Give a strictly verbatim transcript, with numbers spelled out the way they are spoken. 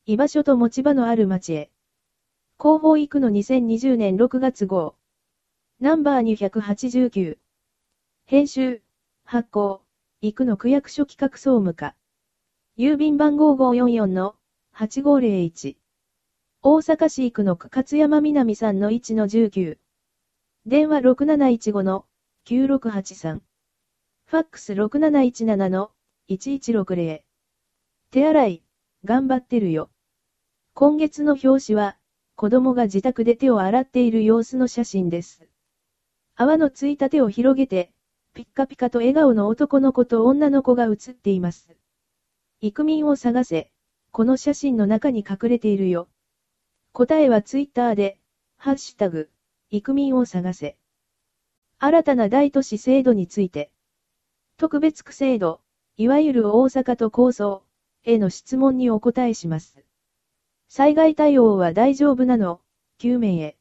居場所と持ち場のある町へ。広報行くのにせんにじゅうねんろくがつ号。ナンバーにひゃくはちじゅうきゅう。編集、発行、行くの区役所企画総務課。郵便番号 ごーよんよんのはちごーぜろいち。大阪市行くの区勝山南さんのいちのじゅうきゅう。電話ろくなないちごのきゅうろくはちさん。ファックスろくなないちななのいちいちろくぜろ。手洗い、頑張ってるよ。今月の表紙は、子供が自宅で手を洗っている様子の写真です。泡のついた手を広げて、ピッカピカと笑顔の男の子と女の子が写っています。イクミンを探せ、この写真の中に隠れているよ。答えはツイッターで、ハッシュタグ、イクミンを探せ。新たな大都市制度について。特別区制度、いわゆる大阪都構想、への質問にお答えします。災害対応は大丈夫なの？救命へ。